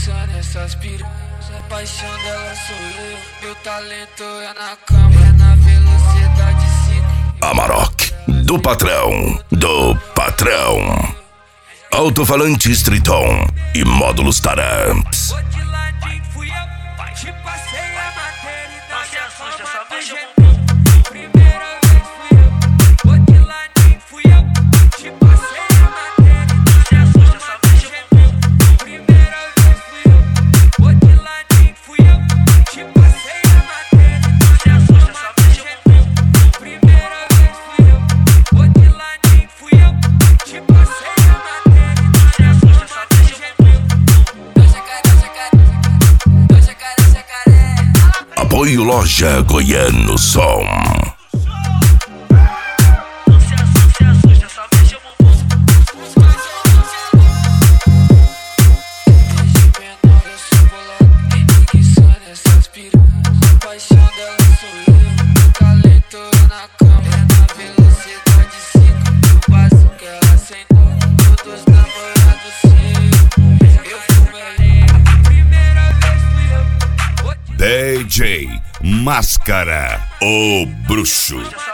enguiçando essas piranhas. A paixão dela sou eu, meu talento é na cama, é na velocidade 5. Amarok, do patrão. Alto-falante Striton e módulos Taramps. Vou de ladinho, fui eu, te passei a matéria e não se assusta, só vejo primeira vez fui eu. Vou de ladinho, fui eu, te passei a matéria e não se assusta, só vejo primeira vez fui eu. Vou de ladinho, fui eu, te passei a matéria e não se assusta, só vejo primeira vez fui eu. Vou de ladinho, fui eu, te passei a matéria. Apoio Loja Goiano Som. DJ Máscara, o bruxo.